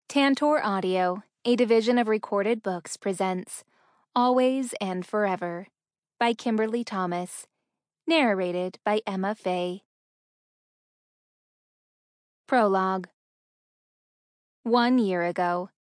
Tantor Audio, a division of Recorded Books, presents Always and Forever by Kimberly Thomas, narrated by Emma Faye. Prologue. 1 year ago.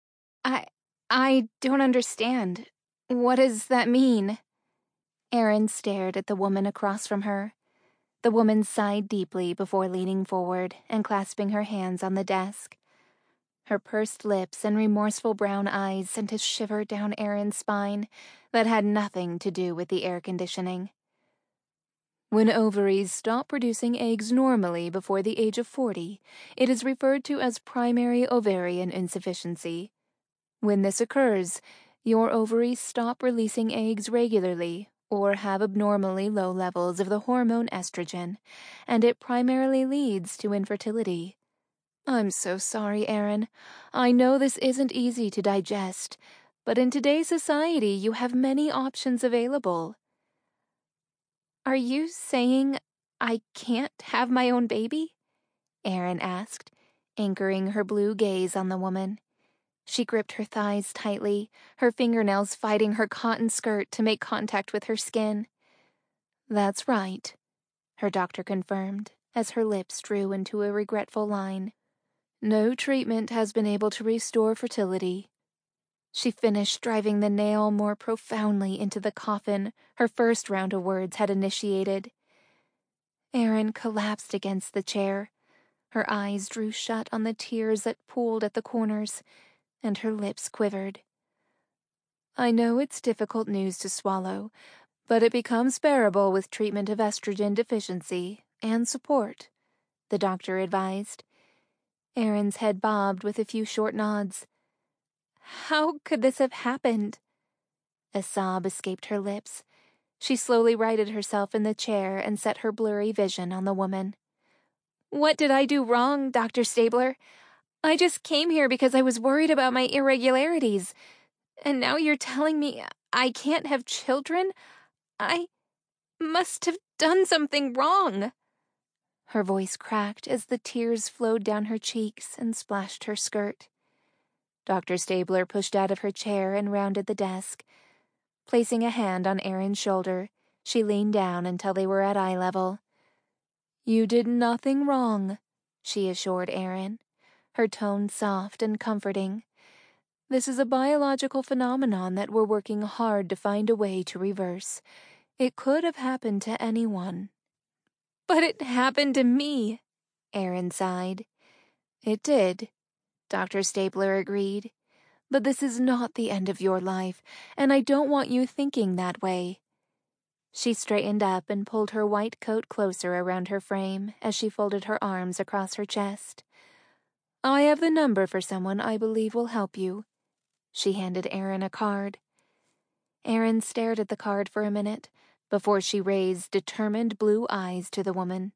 I don't understand. What does that mean? Erin stared at the woman across from her. The woman sighed deeply before leaning forward and clasping her hands on the desk. Her pursed lips and remorseful brown eyes sent a shiver down Erin's spine that had nothing to do with the air conditioning. When ovaries stop producing eggs normally before the age of 40, it is referred to as primary ovarian insufficiency. When this occurs, your ovaries stop releasing eggs regularly or have abnormally low levels of the hormone estrogen, and it primarily leads to infertility. I'm so sorry, Erin. I know this isn't easy to digest, but in today's society you have many options available. Are you saying I can't have my own baby? Erin asked, anchoring her blue gaze on the woman. She gripped her thighs tightly, her fingernails fighting her cotton skirt to make contact with her skin. That's right, her doctor confirmed, as her lips drew into a regretful line. No treatment has been able to restore fertility. She finished driving the nail more profoundly into the coffin her first round of words had initiated. Erin collapsed against the chair. Her eyes drew shut on the tears that pooled at the corners, and her lips quivered. I know it's difficult news to swallow, but it becomes bearable with treatment of estrogen deficiency and support, the doctor advised. Erin's head bobbed with a few short nods. How could this have happened? A sob escaped her lips. She slowly righted herself in the chair and set her blurry vision on the woman. What did I do wrong, Dr. Stabler? I just came here because I was worried about my irregularities. And now you're telling me I can't have children? I must have done something wrong. Her voice cracked as the tears flowed down her cheeks and splashed her skirt. Dr. Stabler pushed out of her chair and rounded the desk. Placing a hand on Erin's shoulder, she leaned down until they were at eye level. You did nothing wrong, she assured Erin, her tone soft and comforting. This is a biological phenomenon that we're working hard to find a way to reverse. It could have happened to anyone. But it happened to me, Erin sighed. It did, Dr. Stabler agreed. But this is not the end of your life, and I don't want you thinking that way. She straightened up and pulled her white coat closer around her frame as she folded her arms across her chest. I have the number for someone I believe will help you. She handed Erin a card. Erin stared at the card for a minute before she raised determined blue eyes to the woman.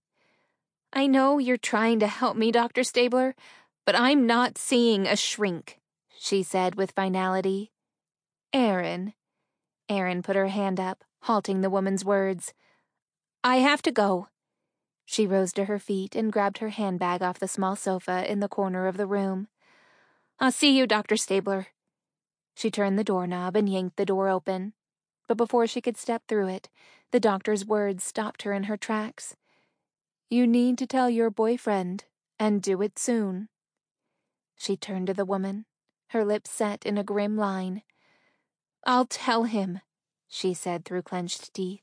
I know you're trying to help me, Dr. Stabler, but I'm not seeing a shrink, she said with finality. Erin put her hand up, halting the woman's words. I have to go. She rose to her feet and grabbed her handbag off the small sofa in the corner of the room. I'll see you, Dr. Stabler. She turned the doorknob and yanked the door open. But before she could step through it, the doctor's words stopped her in her tracks. You need to tell your boyfriend, and do it soon. She turned to the woman, her lips set in a grim line. I'll tell him, she said through clenched teeth.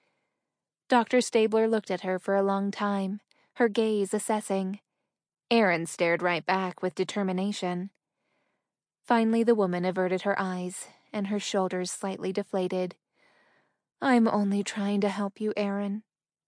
Dr. Stabler looked at her for a long time, her gaze assessing. Erin stared right back with determination. Finally, the woman averted her eyes, and her shoulders slightly deflated. I'm only trying to help you, Erin.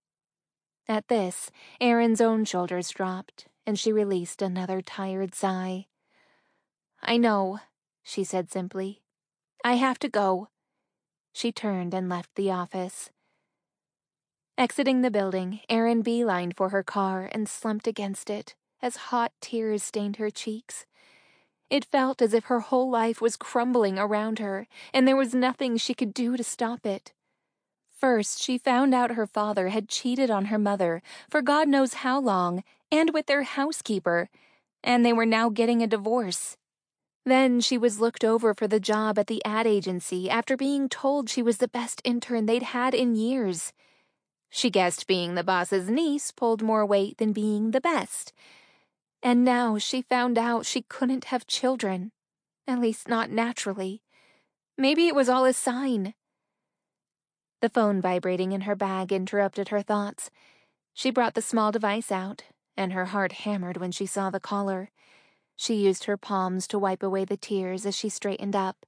At this, Erin's own shoulders dropped, and she released another tired sigh. I know, she said simply. I have to go. She turned and left the office. Exiting the building, Erin beelined for her car and slumped against it as hot tears stained her cheeks. It felt as if her whole life was crumbling around her, and there was nothing she could do to stop it. First, she found out her father had cheated on her mother for God knows how long, and with their housekeeper. and they were now getting a divorce. Then she was looked over for the job at the ad agency after being told she was the best intern they'd had in years. She guessed being the boss's niece pulled more weight than being the best. And now she found out she couldn't have children, at least not naturally. Maybe it was all a sign. The phone vibrating in her bag interrupted her thoughts. She brought the small device out, and her heart hammered when she saw the caller. She used her palms to wipe away the tears as she straightened up.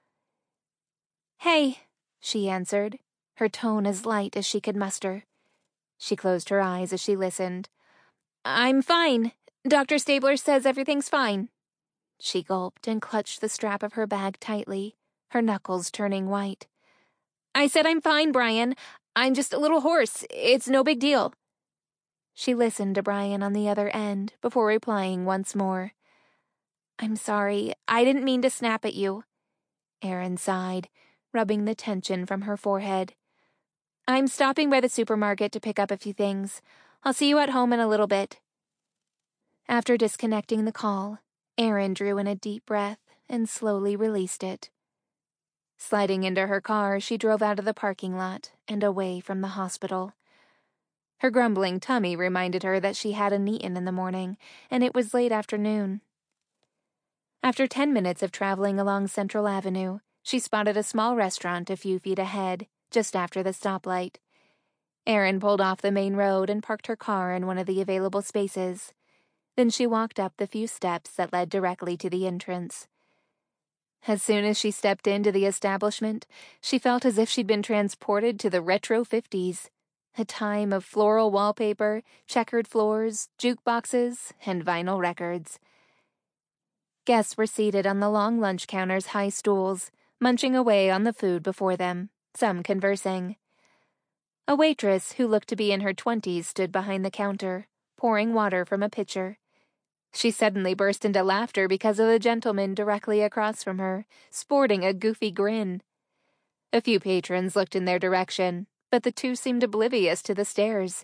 "Hey," she answered, her tone as light as she could muster. She closed her eyes as she listened. "I'm fine. Dr. Stabler says everything's fine." She gulped and clutched the strap of her bag tightly, her knuckles turning white. "I said I'm fine, Brian. I'm just a little hoarse. It's no big deal." She listened to Brian on the other end before replying once more. "I'm sorry. I didn't mean to snap at you." Erin sighed, rubbing the tension from her forehead. "I'm stopping by the supermarket to pick up a few things. I'll see you at home in a little bit." After disconnecting the call, Erin drew in a deep breath and slowly released it. Sliding into her car, she drove out of the parking lot and away from the hospital. Her grumbling tummy reminded her that she hadn't eaten in the morning, and it was late afternoon. After 10 minutes of traveling along Central Avenue, she spotted a small restaurant a few feet ahead, just after the stoplight. Erin pulled off the main road and parked her car in one of the available spaces. Then she walked up the few steps that led directly to the entrance. As soon as she stepped into the establishment, she felt as if she'd been transported to the retro 50s, a time of floral wallpaper, checkered floors, jukeboxes, and vinyl records. Guests were seated on the long lunch counter's high stools, munching away on the food before them, some conversing. A waitress who looked to be in her 20s stood behind the counter, pouring water from a pitcher. She suddenly burst into laughter because of the gentleman directly across from her, sporting a goofy grin. A few patrons looked in their direction, but the two seemed oblivious to the stares.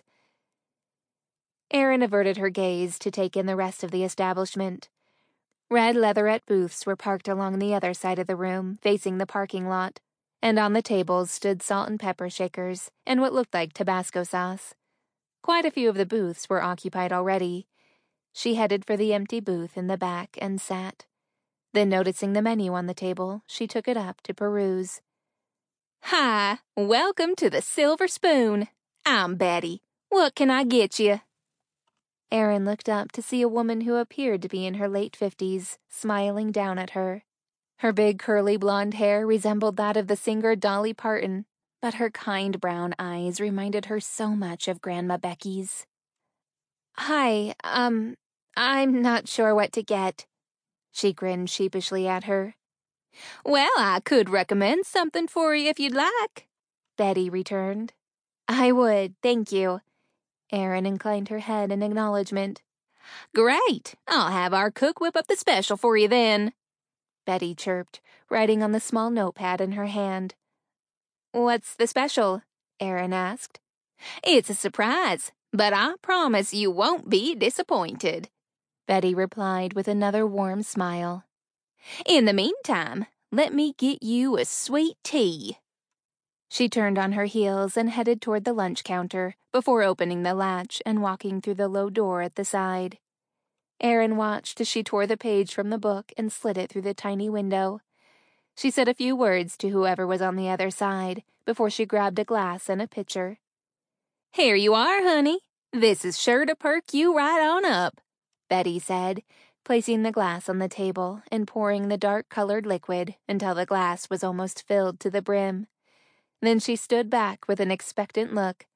Erin averted her gaze to take in the rest of the establishment. Red leatherette booths were parked along the other side of the room, facing the parking lot, and on the tables stood salt and pepper shakers and what looked like Tabasco sauce. Quite a few of the booths were occupied already. She headed for the empty booth in the back and sat. Then, noticing the menu on the table, she took it up to peruse. "Hi, welcome to the Silver Spoon. I'm Betty. What can I get you?" Erin looked up to see a woman who appeared to be in her late 50s, smiling down at her. Her big curly blonde hair resembled that of the singer Dolly Parton, but her kind brown eyes reminded her so much of Grandma Becky's. "Hi, I'm not sure what to get." She grinned sheepishly at her. "Well, I could recommend something for you if you'd like," Betty returned. "I would, thank you." Erin inclined her head in acknowledgement. "Great! I'll have our cook whip up the special for you then," Betty chirped, writing on the small notepad in her hand. "What's the special?" Erin asked. "It's a surprise, but I promise you won't be disappointed," Betty replied with another warm smile. "In the meantime, let me get you a sweet tea." She turned on her heels and headed toward the lunch counter before opening the latch and walking through the low door at the side. Erin watched as she tore the page from the book and slid it through the tiny window. She said a few words to whoever was on the other side before she grabbed a glass and a pitcher. "Here you are, honey. This is sure to perk you right on up," Betty said, placing the glass on the table and pouring the dark-colored liquid until the glass was almost filled to the brim. Then she stood back with an expectant look.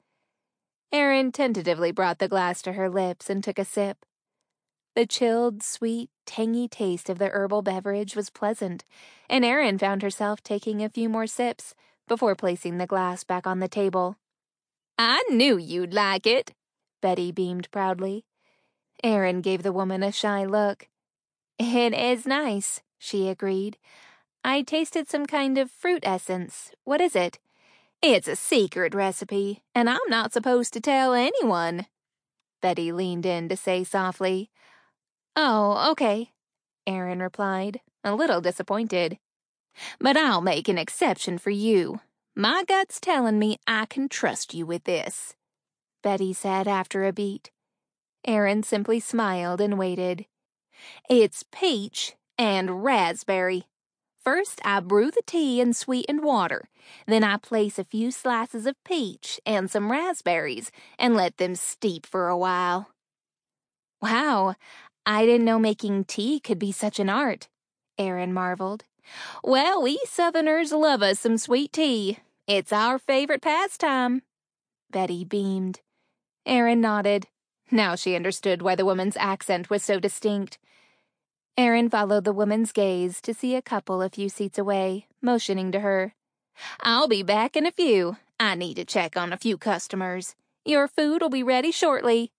Erin tentatively brought the glass to her lips and took a sip. The chilled, sweet, tangy taste of the herbal beverage was pleasant, and Erin found herself taking a few more sips before placing the glass back on the table. "I knew you'd like it," Betty beamed proudly. Erin gave the woman a shy look. "It is nice," she agreed. "I tasted some kind of fruit essence. What is it?" "It's a secret recipe, and I'm not supposed to tell anyone," Betty leaned in to say softly. Oh, okay, Erin replied, a little disappointed. But I'll make an exception for you. My gut's telling me I can trust you with this, Betty said after a beat. Erin simply smiled and waited. It's peach and raspberry. First, I brew the tea in sweetened water. Then I place a few slices of peach and some raspberries and let them steep for a while. Wow, I didn't know making tea could be such an art, Erin marveled. Well, we Southerners love us some sweet tea. It's our favorite pastime. Betty beamed. Erin nodded. Now she understood why the woman's accent was so distinct. Erin followed the woman's gaze to see a couple a few seats away, motioning to her. I'll be back in a few. I need to check on a few customers. Your food will be ready shortly.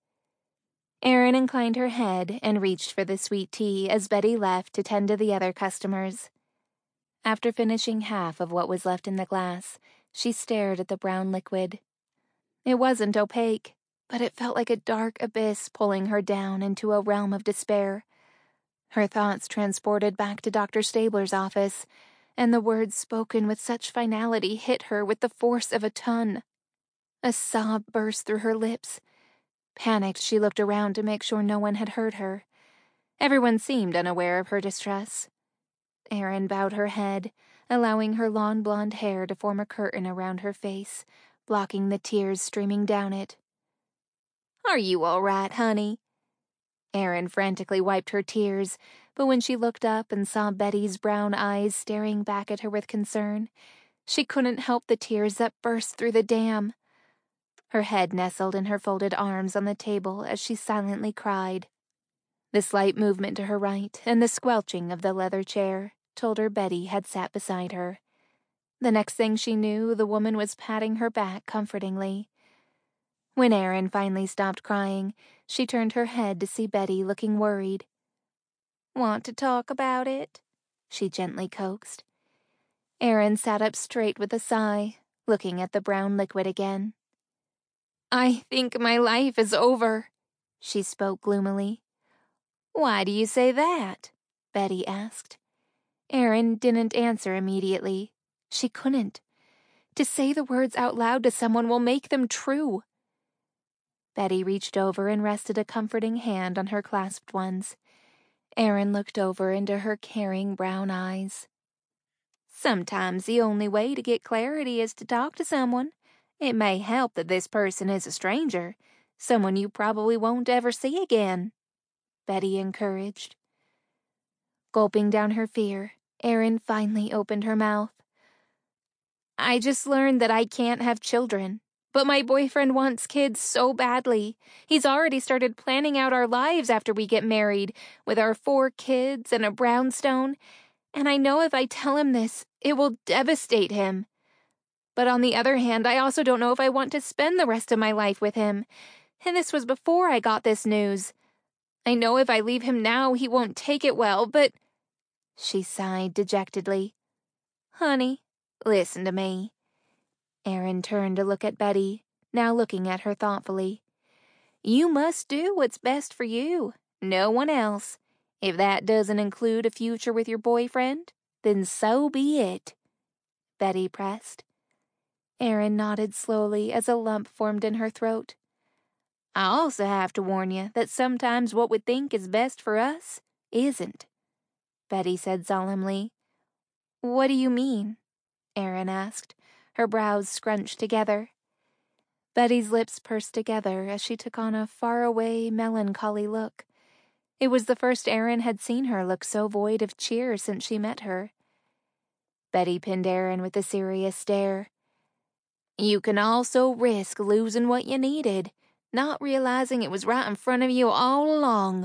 Erin inclined her head and reached for the sweet tea as Betty left to tend to the other customers. After finishing half of what was left in the glass, she stared at the brown liquid. It wasn't opaque, but it felt like a dark abyss pulling her down into a realm of despair. Her thoughts transported back to Dr. Stabler's office, and the words spoken with such finality hit her with the force of a ton. A sob burst through her lips. Panicked, she looked around to make sure no one had heard her. Everyone seemed unaware of her distress. Erin bowed her head, allowing her long blonde hair to form a curtain around her face, blocking the tears streaming down it. Are you all right, honey? Erin frantically wiped her tears, but when she looked up and saw Betty's brown eyes staring back at her with concern, she couldn't help the tears that burst through the dam. Her head nestled in her folded arms on the table as she silently cried. The slight movement to her right and the squelching of the leather chair told her Betty had sat beside her. The next thing she knew, the woman was patting her back comfortingly. When Erin finally stopped crying, she turned her head to see Betty looking worried. Want to talk about it? She gently coaxed. Erin sat up straight with a sigh, looking at the brown liquid again. I think my life is over, she spoke gloomily. Why do you say that? Betty asked. Erin didn't answer immediately. She couldn't. To say the words out loud to someone will make them true. Betty reached over and rested a comforting hand on her clasped ones. Erin looked over into her caring brown eyes. Sometimes the only way to get clarity is to talk to someone. It may help that this person is a stranger, someone you probably won't ever see again, Betty encouraged. Gulping down her fear, Erin finally opened her mouth. I just learned that I can't have children, but my boyfriend wants kids so badly. He's already started planning out our lives after we get married, with our 4 kids and a brownstone, and I know if I tell him this, it will devastate him. But on the other hand, I also don't know if I want to spend the rest of my life with him, and this was before I got this news. I know if I leave him now, he won't take it well, but... She sighed dejectedly. Honey, listen to me. Erin turned to look at Betty, now looking at her thoughtfully. You must do what's best for you, no one else. If that doesn't include a future with your boyfriend, then so be it. Betty pressed. Erin nodded slowly as a lump formed in her throat. I also have to warn you that sometimes what we think is best for us isn't, Betty said solemnly. What do you mean? Erin asked, her brows scrunched together. Betty's lips pursed together as she took on a faraway, melancholy look. It was the first Erin had seen her look so void of cheer since she met her. Betty pinned Erin with a serious stare. You can also risk losing what you needed, not realizing it was right in front of you all along.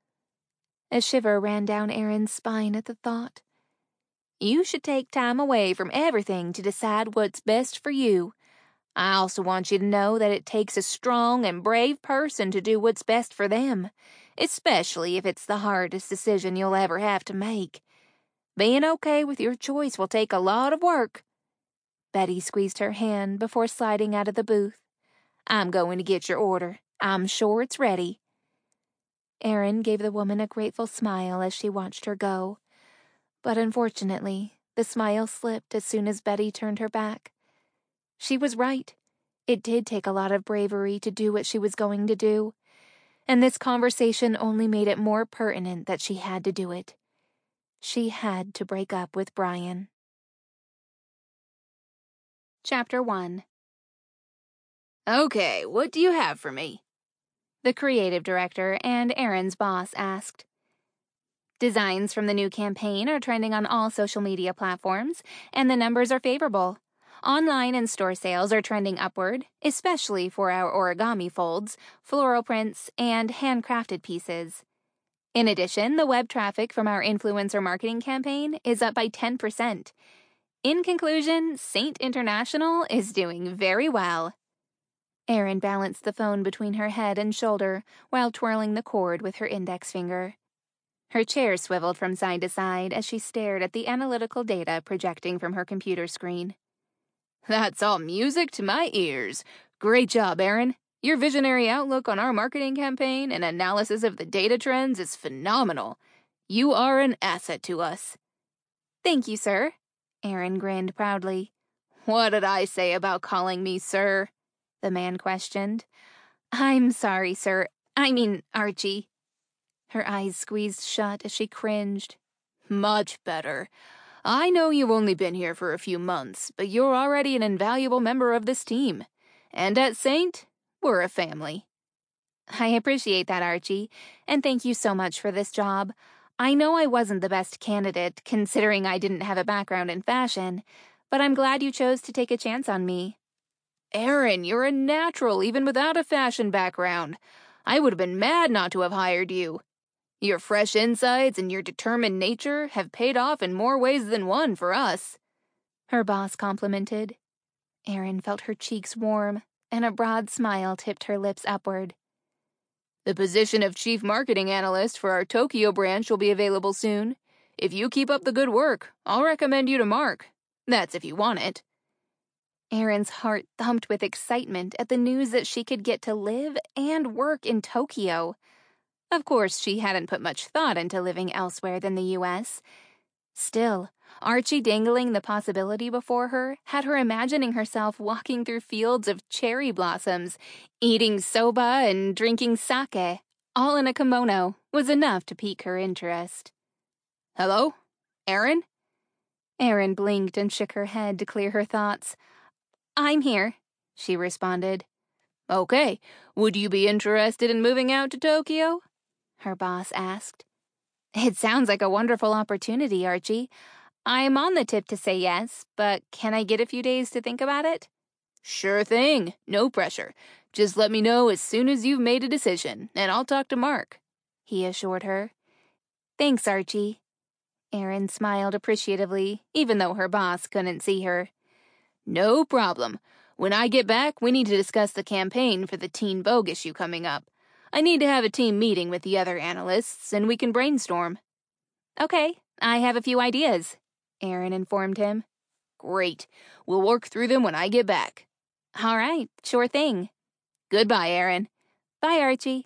A shiver ran down Erin's spine at the thought. You should take time away from everything to decide what's best for you. I also want you to know that it takes a strong and brave person to do what's best for them, especially if it's the hardest decision you'll ever have to make. Being okay with your choice will take a lot of work. Betty squeezed her hand before sliding out of the booth. I'm going to get your order. I'm sure it's ready. Erin gave the woman a grateful smile as she watched her go. But unfortunately, the smile slipped as soon as Betty turned her back. She was right. It did take a lot of bravery to do what she was going to do, and this conversation only made it more pertinent that she had to do it. She had to break up with Brian. Chapter 1. Okay, what do you have for me? The creative director and Erin's boss asked. Designs from the new campaign are trending on all social media platforms, and the numbers are favorable. Online and store sales are trending upward, especially for our origami folds, floral prints, and handcrafted pieces. In addition, the web traffic from our influencer marketing campaign is up by 10%. In conclusion, Saint International is doing very well. Erin balanced the phone between her head and shoulder while twirling the cord with her index finger. Her chair swiveled from side to side as she stared at the analytical data projecting from her computer screen. That's all music to my ears. Great job, Erin. Your visionary outlook on our marketing campaign and analysis of the data trends is phenomenal. You are an asset to us. Thank you, sir. Erin grinned proudly. What did I say about calling me sir? The man questioned. I'm sorry, sir. I mean, Archie. Her eyes squeezed shut as she cringed. Much better. I know you've only been here for a few months, but you're already an invaluable member of this team. And at Saint, we're a family. I appreciate that, Archie, and thank you so much for this job. I know I wasn't the best candidate, considering I didn't have a background in fashion, but I'm glad you chose to take a chance on me. Erin, you're a natural even without a fashion background. I would have been mad not to have hired you. Your fresh insights and your determined nature have paid off in more ways than one for us. Her boss complimented. Erin felt her cheeks warm, and a broad smile tipped her lips upward. The position of Chief Marketing Analyst for our Tokyo branch will be available soon. If you keep up the good work, I'll recommend you to Mark. That's if you want it. Erin's heart thumped with excitement at the news that she could get to live and work in Tokyo. Of course, she hadn't put much thought into living elsewhere than the U.S. Still, Archie dangling the possibility before her had her imagining herself walking through fields of cherry blossoms, eating soba and drinking sake, all in a kimono, was enough to pique her interest. Hello? Erin? Erin blinked and shook her head to clear her thoughts. I'm here, she responded. Okay, would you be interested in moving out to Tokyo? Her boss asked. It sounds like a wonderful opportunity, Archie. I'm on the tip to say yes, but can I get a few days to think about it? Sure thing. No pressure. Just let me know as soon as you've made a decision, and I'll talk to Mark, he assured her. Thanks, Archie. Erin smiled appreciatively, even though her boss couldn't see her. No problem. When I get back, we need to discuss the campaign for the Teen Vogue issue coming up. I need to have a team meeting with the other analysts, and we can brainstorm. Okay, I have a few ideas, Erin informed him. Great. We'll work through them when I get back. All right, sure thing. Goodbye, Erin. Bye, Archie.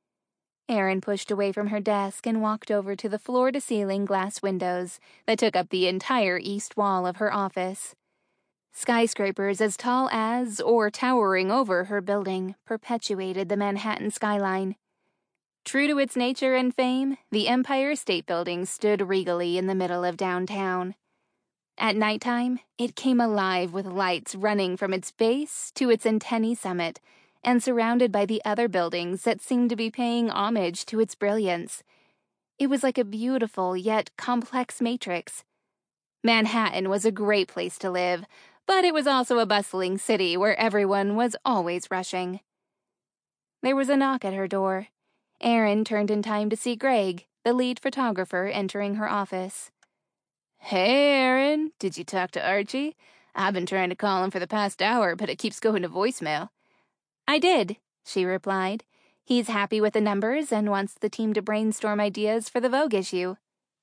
Erin pushed away from her desk and walked over to the floor-to-ceiling glass windows that took up the entire east wall of her office. Skyscrapers as tall as or towering over her building perpetuated the Manhattan skyline. True to its nature and fame, the Empire State Building stood regally in the middle of downtown. At nighttime, it came alive with lights running from its base to its antennae summit, and surrounded by the other buildings that seemed to be paying homage to its brilliance. It was like a beautiful yet complex matrix. Manhattan was a great place to live, but it was also a bustling city where everyone was always rushing. There was a knock at her door. Erin turned in time to see Greg, the lead photographer, entering her office. Hey, Erin, did you talk to Archie? I've been trying to call him for the past hour, but it keeps going to voicemail. I did, she replied. He's happy with the numbers and wants the team to brainstorm ideas for the Vogue issue.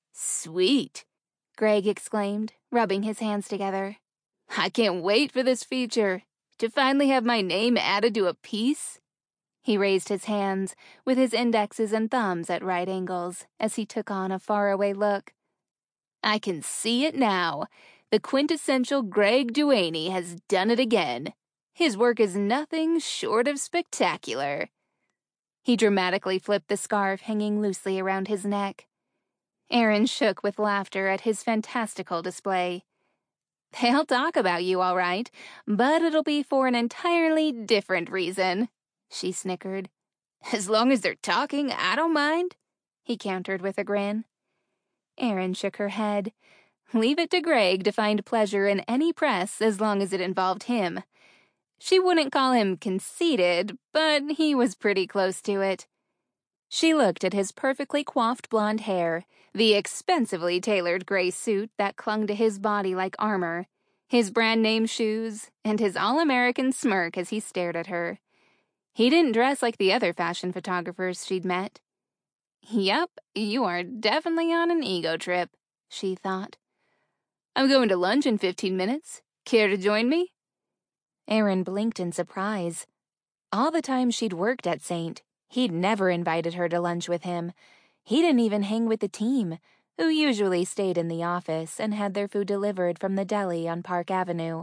Sweet, Greg exclaimed, rubbing his hands together. I can't wait for this feature. To finally have my name added to a piece. He raised his hands, with his indexes and thumbs at right angles, as he took on a faraway look. I can see it now. The quintessential Greg Duaney has done it again. His work is nothing short of spectacular. He dramatically flipped the scarf hanging loosely around his neck. Aaron shook with laughter at his fantastical display. They'll talk about you, all right, but it'll be for an entirely different reason, she snickered. As long as they're talking, I don't mind, he countered with a grin. Aaron shook her head. Leave it to Greg to find pleasure in any press as long as it involved him. She wouldn't call him conceited, but he was pretty close to it. She looked at his perfectly coiffed blonde hair, the expensively tailored gray suit that clung to his body like armor, his brand-name shoes, and his all-American smirk as he stared at her. He didn't dress like the other fashion photographers she'd met. Yup, you are definitely on an ego trip, she thought. I'm going to lunch in 15 minutes. Care to join me? Aaron blinked in surprise. All the time she'd worked at Saint, he'd never invited her to lunch with him. He didn't even hang with the team, who usually stayed in the office and had their food delivered from the deli on Park Avenue.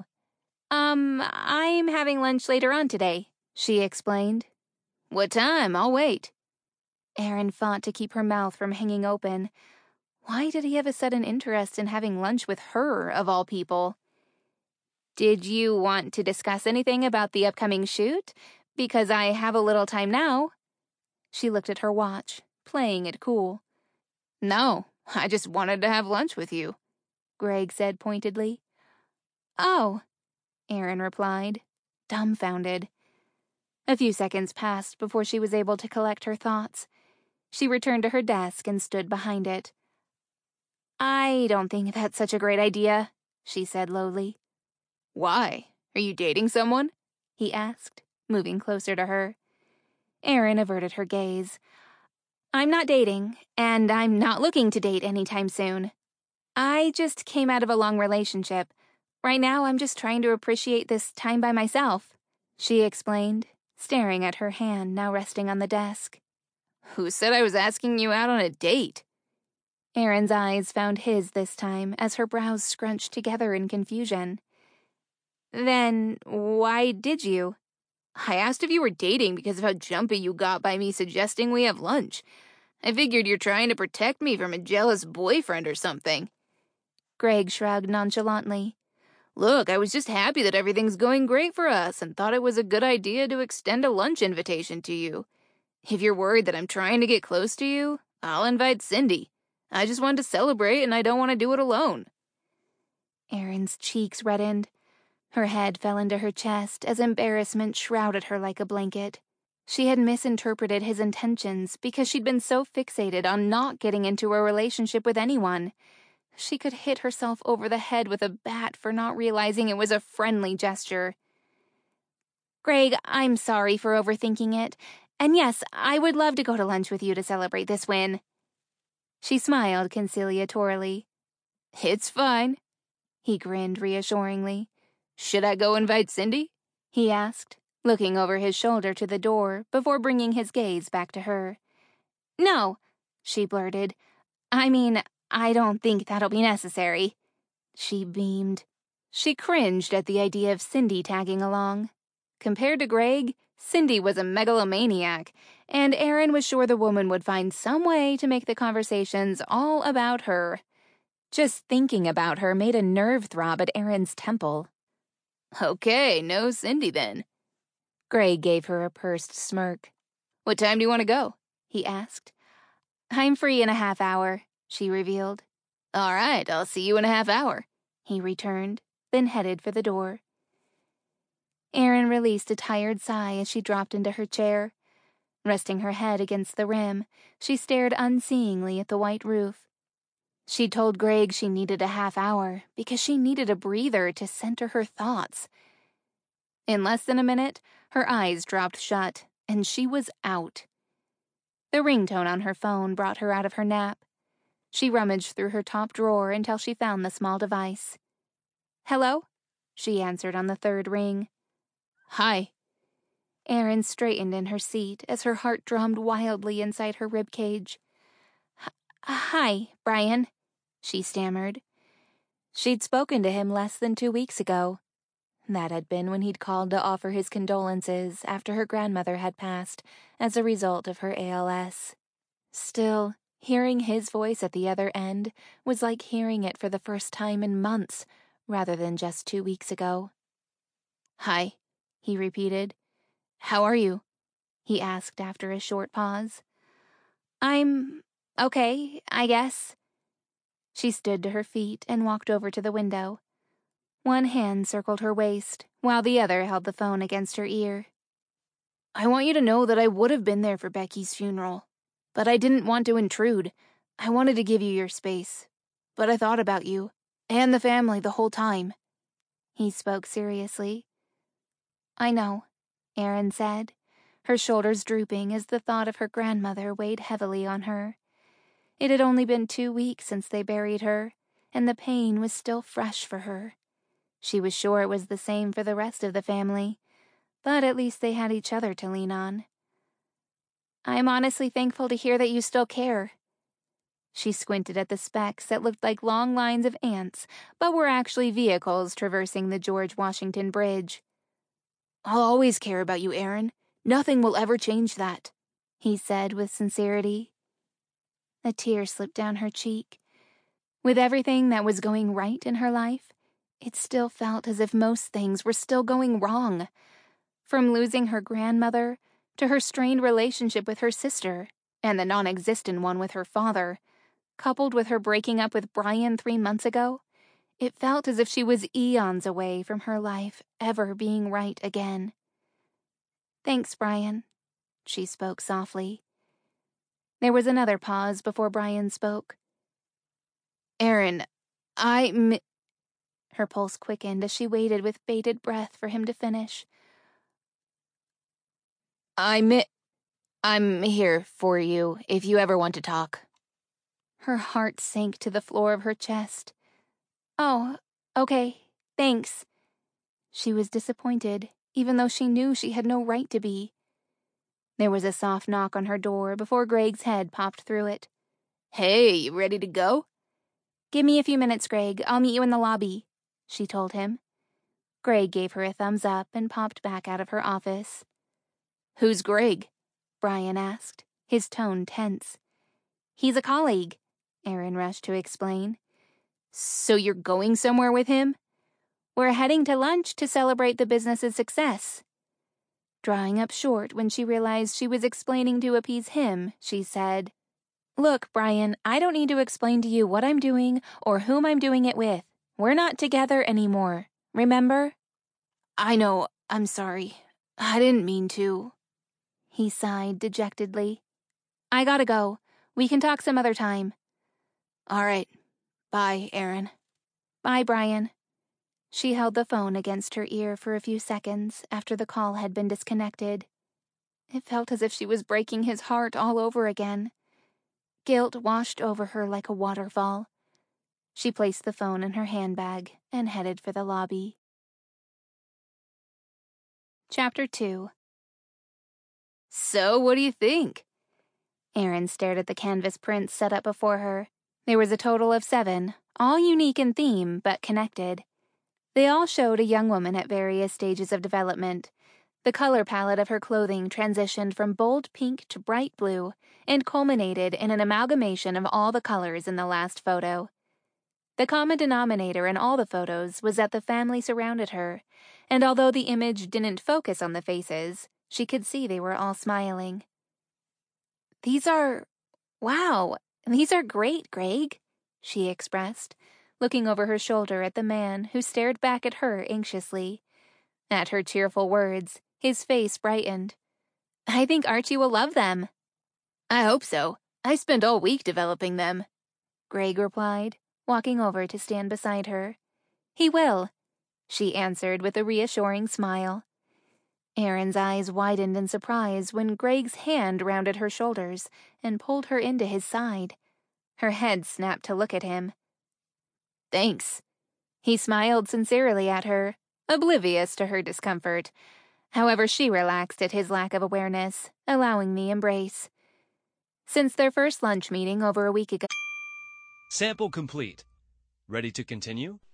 I'm having lunch later on today, she explained. What time? I'll wait. Aaron fought to keep her mouth from hanging open. Why did he have a sudden interest in having lunch with her, of all people? Did you want to discuss anything about the upcoming shoot? Because I have a little time now. She looked at her watch, playing it cool. No, I just wanted to have lunch with you, Greg said pointedly. Oh, Aaron replied, dumbfounded. A few seconds passed before she was able to collect her thoughts. She returned to her desk and stood behind it. I don't think that's such a great idea, she said lowly. Why? Are you dating someone? He asked, moving closer to her. Aaron averted her gaze. I'm not dating, and I'm not looking to date anytime soon. I just came out of a long relationship. Right now, I'm just trying to appreciate this time by myself, she explained, staring at her hand now resting on the desk. Who said I was asking you out on a date? Aaron's eyes found his this time as her brows scrunched together in confusion. Then why did you? I asked if you were dating because of how jumpy you got by me suggesting we have lunch. I figured you're trying to protect me from a jealous boyfriend or something. Greg shrugged nonchalantly. Look, I was just happy that everything's going great for us and thought it was a good idea to extend a lunch invitation to you. If you're worried that I'm trying to get close to you, I'll invite Cindy. I just wanted to celebrate and I don't want to do it alone. Aaron's cheeks reddened. Her head fell into her chest as embarrassment shrouded her like a blanket. She had misinterpreted his intentions because she'd been so fixated on not getting into a relationship with anyone. She could hit herself over the head with a bat for not realizing it was a friendly gesture. Greg, I'm sorry for overthinking it. And yes, I would love to go to lunch with you to celebrate this win. She smiled conciliatorily. It's fine. He grinned reassuringly. Should I go invite Cindy? He asked, looking over his shoulder to the door before bringing his gaze back to her. No, she blurted. I mean, I don't think that'll be necessary. She beamed. She cringed at the idea of Cindy tagging along. Compared to Greg, Cindy was a megalomaniac, and Aaron was sure the woman would find some way to make the conversations all about her. Just thinking about her made a nerve throb at Aaron's temple. Okay, no Cindy then. Greg gave her a pursed smirk. What time do you want to go? He asked. I'm free in a half hour, she revealed. All right, I'll see you in a half hour, he returned, then headed for the door. Aaron released a tired sigh as she dropped into her chair. Resting her head against the rim, she stared unseeingly at the white roof. She told Greg she needed a half hour because she needed a breather to center her thoughts. In less than a minute, her eyes dropped shut, and she was out. The ringtone on her phone brought her out of her nap. She rummaged through her top drawer until she found the small device. Hello? She answered on the third ring. Hi. Erin straightened in her seat as her heart drummed wildly inside her ribcage. Hi, Brian, she stammered. She'd spoken to him less than 2 weeks ago. That had been when he'd called to offer his condolences after her grandmother had passed as a result of her ALS. Still, hearing his voice at the other end was like hearing it for the first time in months, rather than just 2 weeks ago. Hi, he repeated. How are you? He asked after a short pause. I'm okay, I guess. She stood to her feet and walked over to the window. One hand circled her waist, while the other held the phone against her ear. I want you to know that I would have been there for Becky's funeral, but I didn't want to intrude. I wanted to give you your space, but I thought about you and the family the whole time. He spoke seriously. I know, Erin said, her shoulders drooping as the thought of her grandmother weighed heavily on her. It had only been 2 weeks since they buried her, and the pain was still fresh for her. She was sure it was the same for the rest of the family, but at least they had each other to lean on. I'm honestly thankful to hear that you still care. She squinted at the specks that looked like long lines of ants, but were actually vehicles traversing the George Washington Bridge. I'll always care about you, Erin. Nothing will ever change that, he said with sincerity. A tear slipped down her cheek. With everything that was going right in her life, it still felt as if most things were still going wrong. From losing her grandmother to her strained relationship with her sister and the non-existent one with her father, coupled with her breaking up with Brian 3 months ago, it felt as if she was eons away from her life ever being right again. Thanks, Brian, she spoke softly. There was another pause before Brian spoke. Erin, Her pulse quickened as she waited with bated breath for him to finish. I'm here for you if you ever want to talk. Her heart sank to the floor of her chest. Oh, okay, thanks. She was disappointed, even though she knew she had no right to be. There was a soft knock on her door before Greg's head popped through it. Hey, you ready to go? Give me a few minutes, Greg. I'll meet you in the lobby, she told him. Greg gave her a thumbs up and popped back out of her office. Who's Greg? Brian asked, his tone tense. He's a colleague, Erin rushed to explain. So you're going somewhere with him? We're heading to lunch to celebrate the business's success. Drawing up short when she realized she was explaining to appease him, she said, Look, Brian, I don't need to explain to you what I'm doing or whom I'm doing it with. We're not together anymore, remember? I know, I'm sorry. I didn't mean to. He sighed dejectedly. I gotta go. We can talk some other time. All right. Bye, Erin. Bye, Brian. She held the phone against her ear for a few seconds after the call had been disconnected. It felt as if she was breaking his heart all over again. Guilt washed over her like a waterfall. She placed the phone in her handbag and headed for the lobby. Chapter 2. So, what do you think? Erin stared at the canvas prints set up before her. There was a total of 7, all unique in theme but connected. They all showed a young woman at various stages of development. The color palette of her clothing transitioned from bold pink to bright blue and culminated in an amalgamation of all the colors in the last photo. The common denominator in all the photos was that the family surrounded her, and although the image didn't focus on the faces, she could see they were all smiling. Wow, these are great, Greg, she expressed, looking over her shoulder at the man who stared back at her anxiously. At her cheerful words, his face brightened. I think Archie will love them. I hope so. I spent all week developing them, Greg replied, walking over to stand beside her. He will, she answered with a reassuring smile. Erin's eyes widened in surprise when Greg's hand rounded her shoulders and pulled her into his side. Her head snapped to look at him. Thanks. He smiled sincerely at her, oblivious to her discomfort. However, she relaxed at his lack of awareness, allowing the embrace. Since their first lunch meeting over a week ago. Sample complete. Ready to continue?